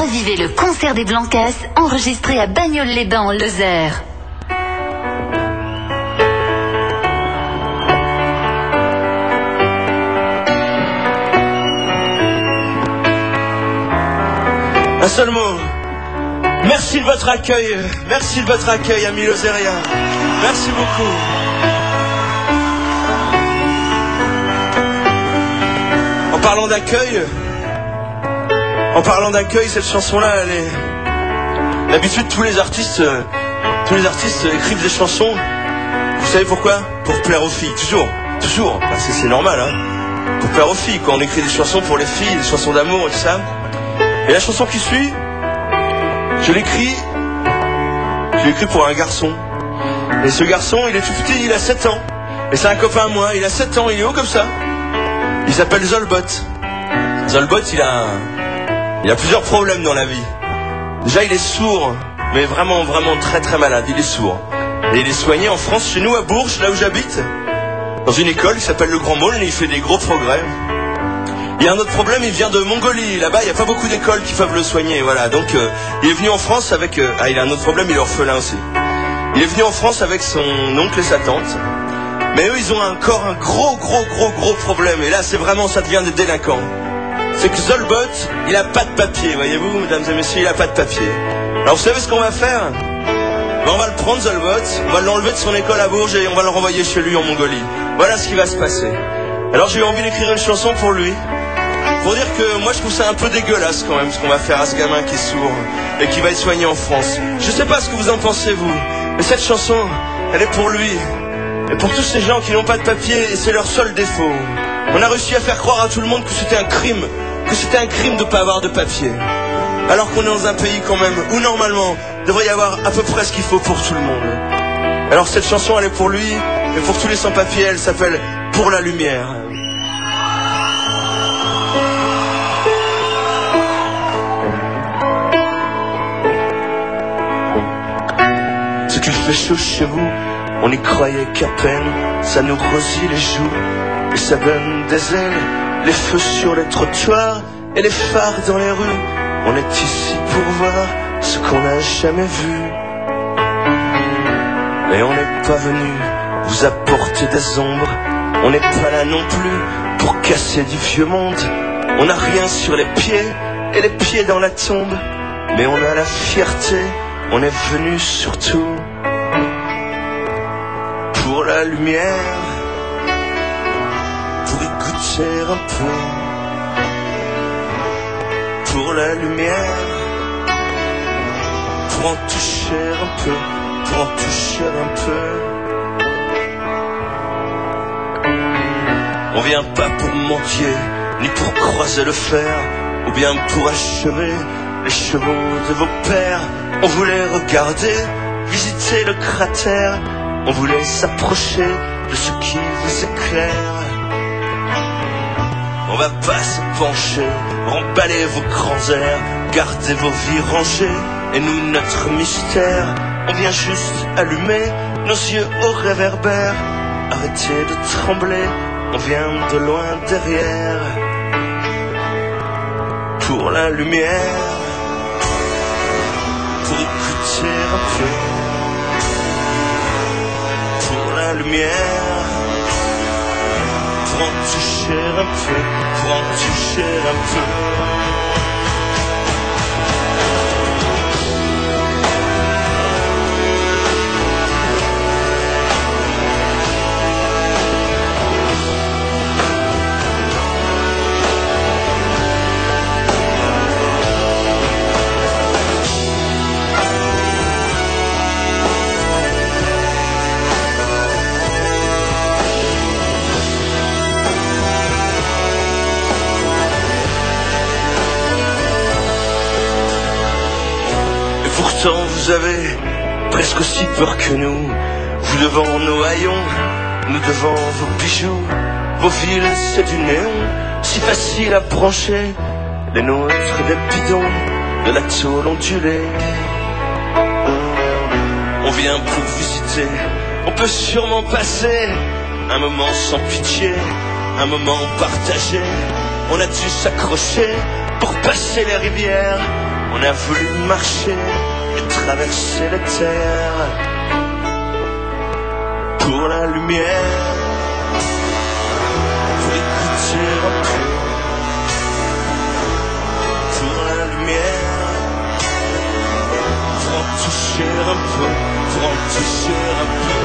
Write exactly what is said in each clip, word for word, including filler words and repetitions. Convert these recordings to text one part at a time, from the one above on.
Revivez le concert des Blancas enregistré à Bagnoles-les-Bains en Lozère. Un seul mot. Merci de votre accueil. Merci de votre accueil, amis lozériens. Merci beaucoup. En parlant d'accueil, en parlant d'accueil, cette chanson-là, elle est... D'habitude, tous les artistes, tous les artistes écrivent des chansons. Vous savez pourquoi? Pour plaire aux filles, toujours, toujours. Parce que c'est normal, hein. Pour plaire aux filles, quand on écrit des chansons pour les filles, des chansons d'amour et tout ça. Et la chanson qui suit, je l'écris, je l'écris pour un garçon. Et ce garçon, il est tout petit, il a sept ans. Et c'est un copain à moi, il a sept ans, il est haut comme ça. Il s'appelle Zolbot. Zolbot, il a, il a plusieurs problèmes dans la vie. Déjà, il est sourd, mais vraiment, vraiment très très malade, il est sourd. Et il est soigné en France, chez nous à Bourges, là où j'habite, dans une école qui s'appelle le Grand Môle, et il fait des gros progrès. Il y a un autre problème, il vient de Mongolie. Là-bas, il n'y a pas beaucoup d'écoles qui peuvent le soigner. Voilà. Donc, euh, il est venu en France avec... Euh, ah, il a un autre problème, il est orphelin aussi. Il est venu en France avec son oncle et sa tante. Mais eux, ils ont encore un gros, gros, gros, gros problème. Et là, c'est vraiment, ça devient des délinquants. C'est que Zolbot, il a pas de papier, voyez-vous, mesdames et messieurs, il a pas de papier. Alors, vous savez ce qu'on va faire? Ben, on va le prendre, Zolbot, on va l'enlever de son école à Bourges et on va le renvoyer chez lui en Mongolie. Voilà ce qui va se passer. Alors, j'ai eu envie d'écrire une chanson pour lui. Pour dire que moi je trouve ça un peu dégueulasse quand même ce qu'on va faire à ce gamin qui est sourd et qui va être soigné en France. Je sais pas ce que vous en pensez vous, mais cette chanson, elle est pour lui et pour tous ces gens qui n'ont pas de papier et c'est leur seul défaut. On a réussi à faire croire à tout le monde que c'était un crime, que c'était un crime de pas avoir de papier. Alors qu'on est dans un pays quand même où normalement il devrait y avoir à peu près ce qu'il faut pour tout le monde. Alors cette chanson elle est pour lui et pour tous les sans-papiers, elle s'appelle Pour la lumière. Qu'il fait chaud chez vous, on n'y croyait qu'à peine. Ça nous rosille les joues et ça donne des ailes. Les feux sur les trottoirs et les phares dans les rues. On est ici pour voir ce qu'on n'a jamais vu. Mais on n'est pas venu vous apporter des ombres. On n'est pas là non plus pour casser du vieux monde. On n'a rien sur les pieds et les pieds dans la tombe. Mais on a la fierté, on est venu surtout pour la lumière, pour y goûter un peu. Pour la lumière, pour en toucher un peu, pour en toucher un peu. On vient pas pour mentir, ni pour croiser le fer, ou bien pour achever les chevaux de vos pères. On voulait regarder, visiter le cratère. On voulait s'approcher de ce qui vous éclaire. On va pas se pencher, remballer vos grands airs, garder vos vies rangées, et nous notre mystère. On vient juste allumer nos yeux au réverbère. Arrêtez de trembler, on vient de loin derrière. Pour la lumière, pour écouter un peu. La lumière, pour en toucher un peu, pour en toucher un peu. Vous avez presque aussi peur que nous. Vous devant nos haillons, nous devant vos bijoux. Vos villes c'est du néon, si facile à brancher. Les nôtres des bidons, de la tôle ondulée. On vient pour visiter, on peut sûrement passer un moment sans pitié, un moment partagé. On a dû s'accrocher pour passer les rivières. On a voulu marcher et traverser la terre pour la lumière, pour écouter un peu, pour la lumière, pour en toucher un peu, pour en toucher un peu.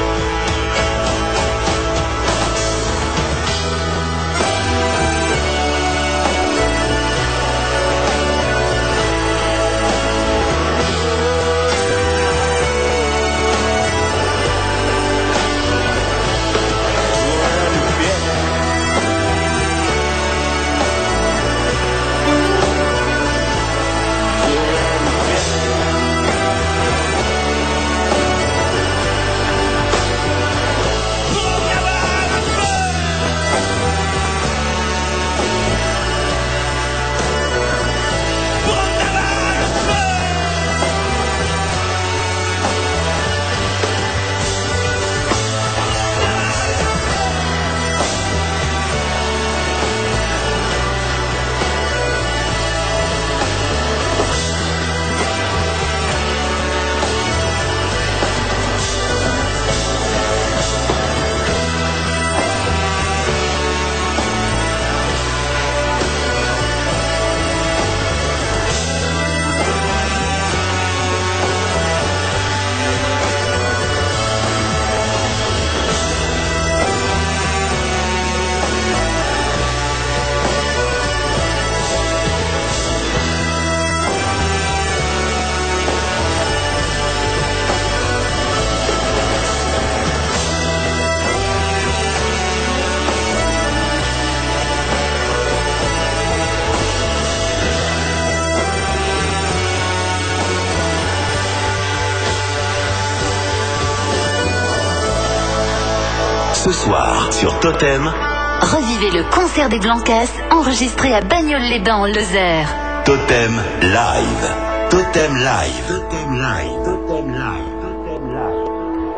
Ce soir, sur Totem, revivez le concert des Blancas enregistré à Bagnoles-les-Bains, Lozère. Totem Live. Totem Live. Totem Live. Totem Live. Totem Live.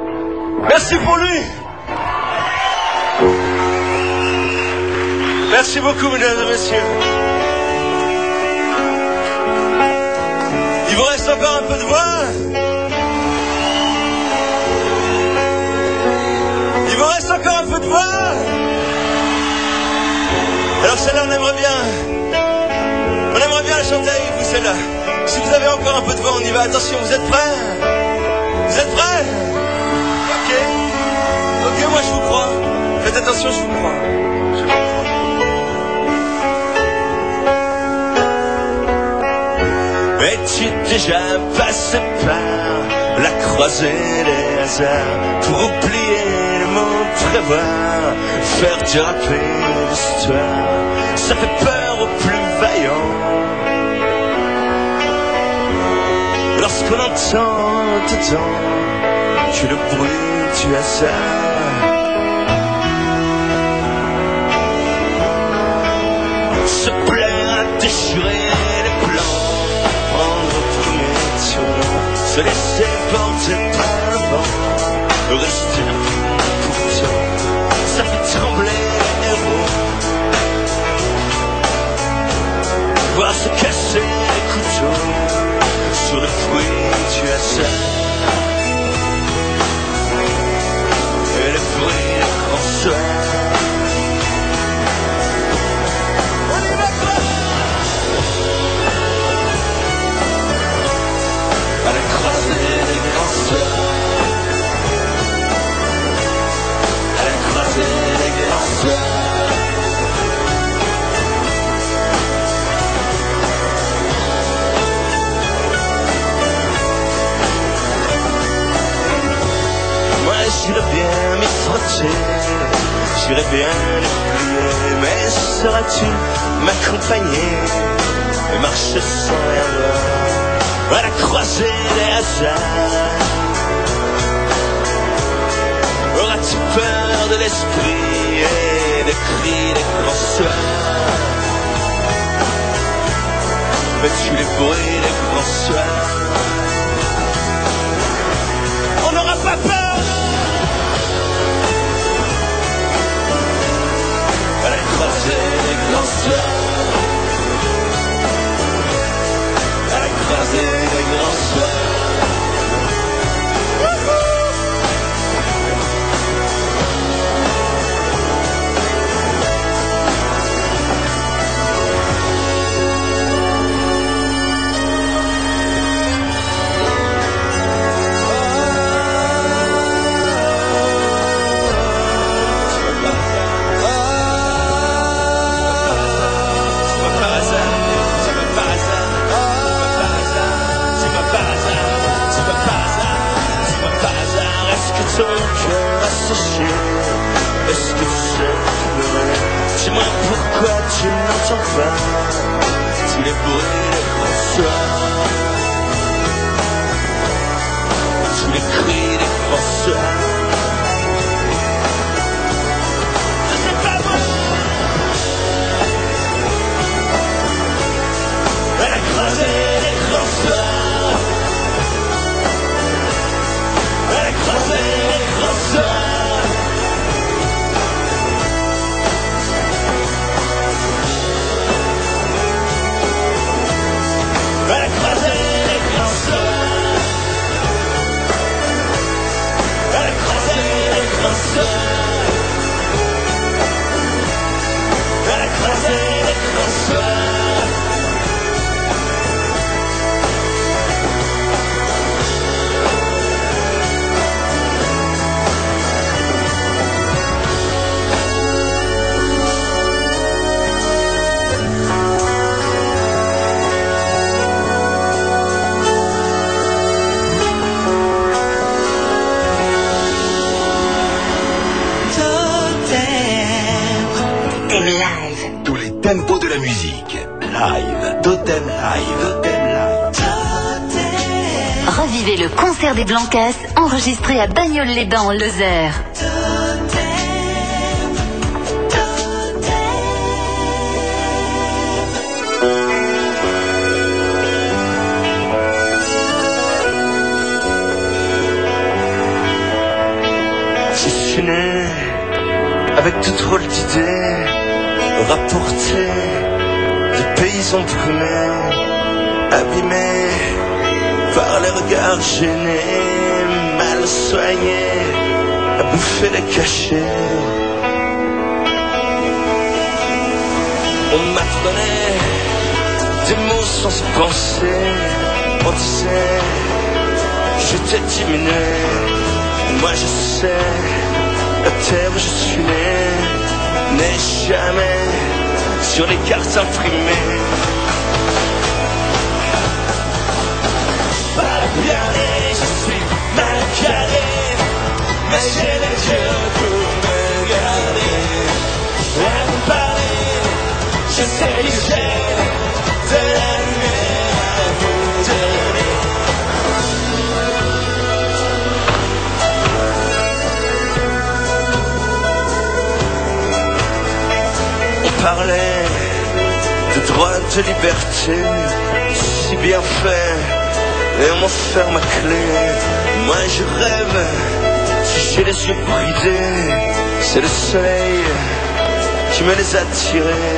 Merci pour lui. Merci beaucoup, mesdames et messieurs. Il vous reste encore un peu de voix. Il vous reste encore un peu de voix. Alors celle-là, on aimerait bien. On aimerait bien la chanter avec vous, celle-là. Si vous avez encore un peu de voix, on y va. Attention, vous êtes prêts? Vous êtes prêts? Ok. Ok, moi je vous crois. Faites attention, je vous crois. Je vous crois. Es-tu déjà passé par la croisée des hasards pour oublier le mot prévoir, faire déraper l'histoire? Ça fait peur aux plus vaillants lorsqu'on entend dedans que le bruit du hasard. Se plaire à déchirer les plans, prendre au premier tour, se laisser porter par le vent, rester pourtant, ça fait trembler les héros, voir se casser les couteaux sur le fruit du hasard. Et le bruit des grands soirs. On y va quoi? À la croisée des grands soirs. À la croisée des grands soirs. J'irais bien m'y frotter, j'irais bien l'oublier, mais sauras-tu m'accompagner et marcher sans rien voir à la croisée des hasards? Auras-tu peur de l'esprit et des cris des grands soirs? Veux-tu les bruits des grands soirs? On n'aura pas peur. À la croisée des grands soirs, à la croisée je n'entends pas tous les bruits des grands soirs, tous les cris des grands soirs. C'est pas moi. Elle a creusé les grands soirs, elle a creusé les grands soirs. Elle a creusé les grands soirs, elle a creusé les grands soirs, elle a creusé les grands soirs. Live. Tous les tempos de la musique. Live. Totem Live. Totem Live. Revivez le concert des Blancas enregistré à Bagnoles-les-Bains en Lozère. Je suis né avec de drôles d'idées, rapportées de paysans brumés, abîmés par les regards gênés, mal soignés, à bouffer les cachets. On m'apprenait des mots sans y penser, on disait j'étais diminué. Moi je sais, la terre où je suis né n'est jamais sur les cartes imprimées. Pas bien né, je suis mal calé, mais j'ai les yeux pour me garder. À vous parler, je sais que j'ai de la lumière à vous donner. Parlait de droit de liberté, si bien fait, et on m'enferme à clé. Moi je rêve, si j'ai les yeux bridés, c'est le soleil qui me les a tirés.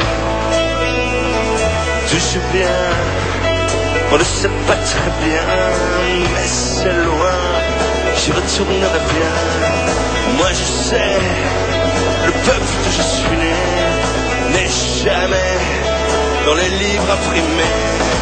D'où je viens, on ne sait pas très bien, mais c'est loin, j'y retournerai bien. Moi je sais, le peuple que je suis né n'est jamais dans les livres imprimés.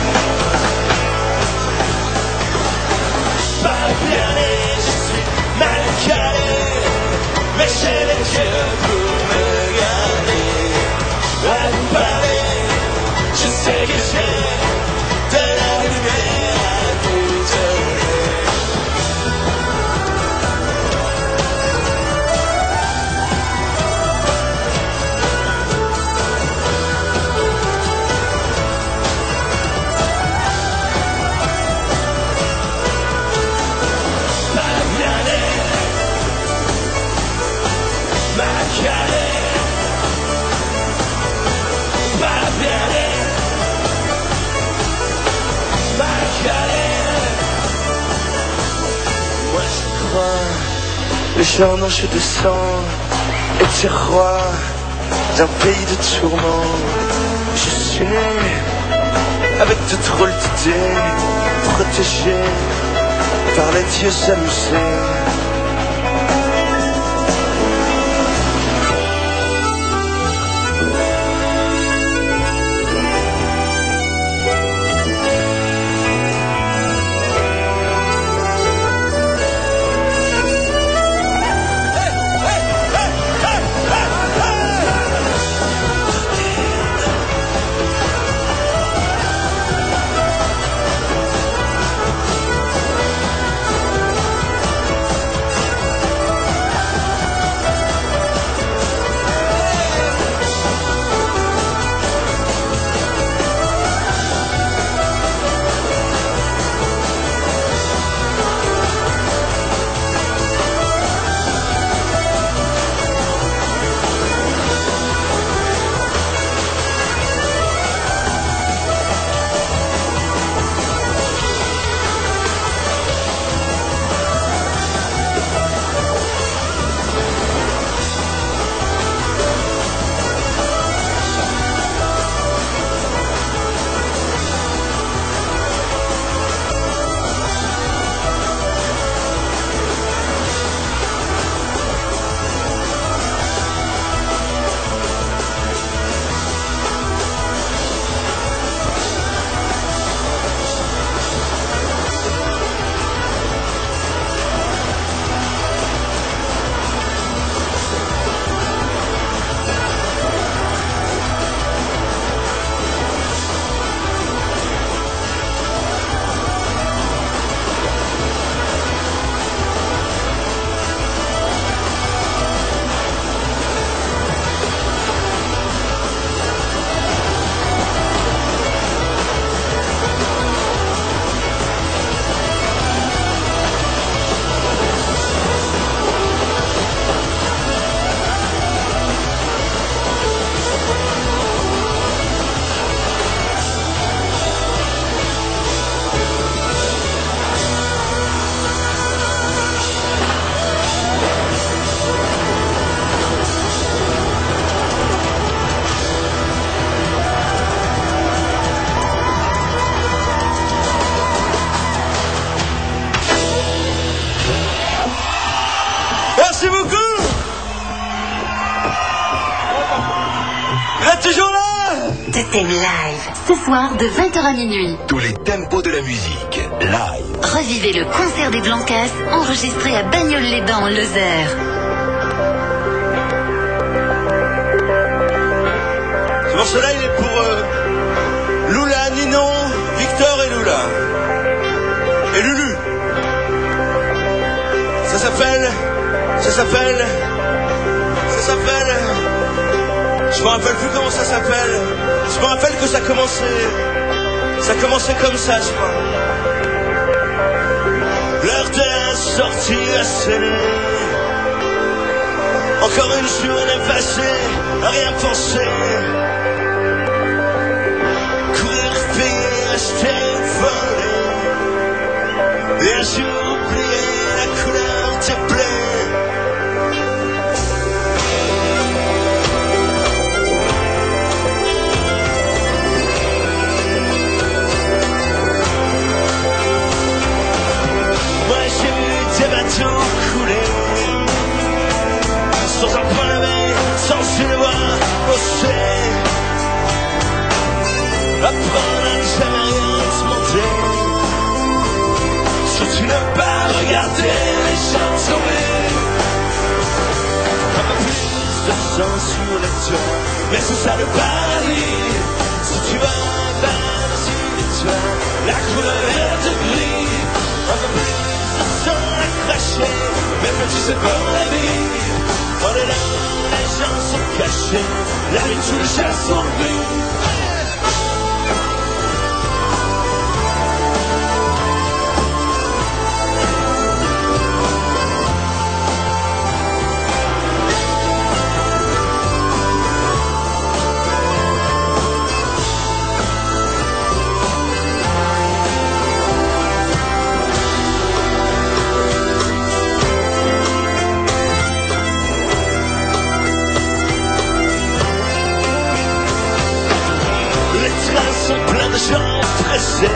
Pas bien né, je suis mal calé, mais j'ai les yeux pour me garder. À vous parler, je sais que j'ai de la lumière à vous donner. Les gens dont je descends étaient rois d'un pays de tourments. Je suis né avec de drôles d'idées, protégé par les dieux amusés. Totem Live. Ce soir de vingt heures à minuit. Tous les tempos de la musique, live. Revivez le concert des Blancas enregistré à Bagnoles-les-Bains en Lozère. Ce morceau-là, il est pour euh, Lula, Ninon, Victor et Lula. Et Lulu. Ça s'appelle... Ça s'appelle... Ça s'appelle... Je me rappelle plus comment ça s'appelle. Je me rappelle que ça commençait... Ça commençait comme ça, je crois. L'heure de la sortie a sonné. Encore une journée passée, à rien penser. Courir, payer, acheter, voler. Et un jour oublier la couleur te plaît. Moi j'ai vu des bateaux couler sans un point levé, sans une voix bosser. Apprendre à ne jamais rien se monter. Surtout ne pas regarder les gens tomber. Un peu plus de sang sur les toits, mais c'est ça le paradis. Si tu vas par-dessus les toits, la couleur verte gris. Un peu plus de sang à cracher, mais petit c'est pour la vie. En dedans, les gens sont cachés, la nuit tous les chats sont gris. Plein de gens pressés.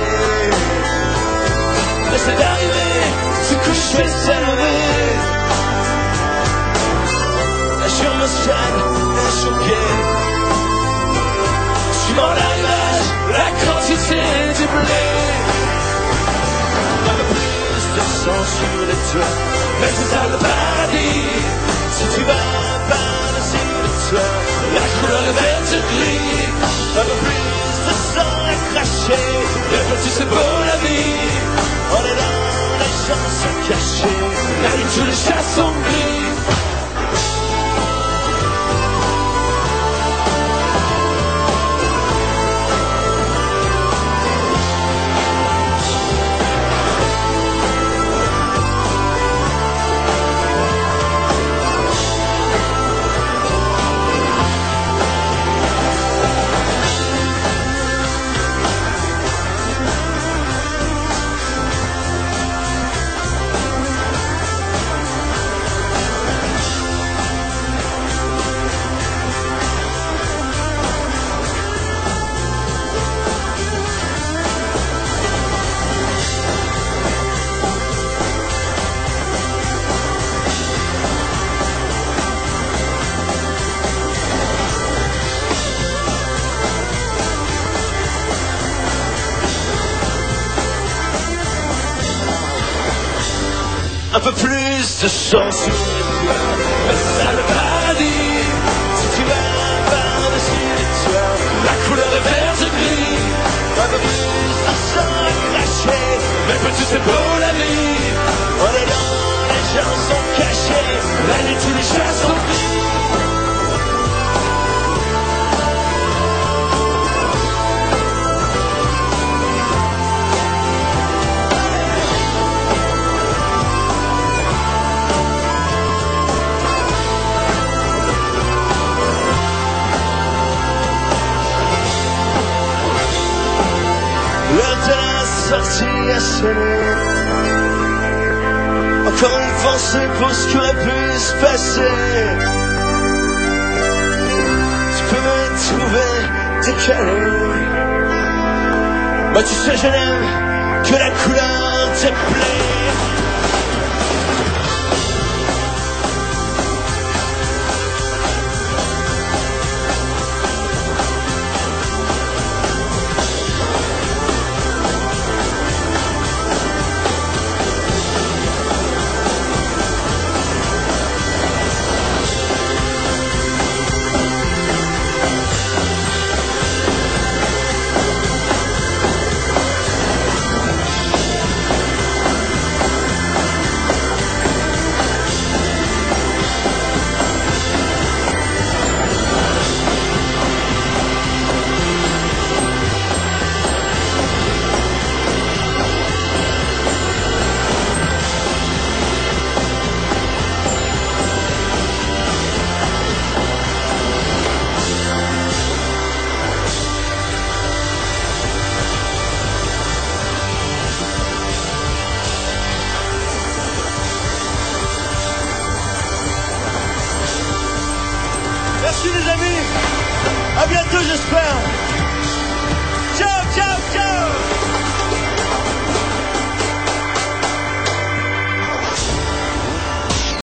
Mais c'est d'arriver, se coucher, se lever. La journée me sale, est choquée. Suivant l'arrivage, la quantité du blé. Un peu plus de sang sur les toits, mais c'est ça le paradis. Si tu vas par-dessus le toit, la couleur est verte gris. Un peu plus de sang à cracher, le petit c'est pour la vie. En dedans, les gens sont cachés, la nuit tous les chats sont gris. Un peu plus de sang sur les toits, mais c'est ça le paradis. Si tu vas par-dessus les toits, la couleur est verte gris. Un peu plus de sang à cracher, mais petit c'est pour la vie. En dedans, les gens sont cachés, la nuit tous les chats sont gris. L'heure de la sortie a sonné. Encore une pensée pour ce qui aurait pu se passer. Tu peux me trouver décalé. Moi tu sais je n'aime que la couleur te plaît. Merci les amis. À bientôt j'espère. Ciao, ciao, ciao.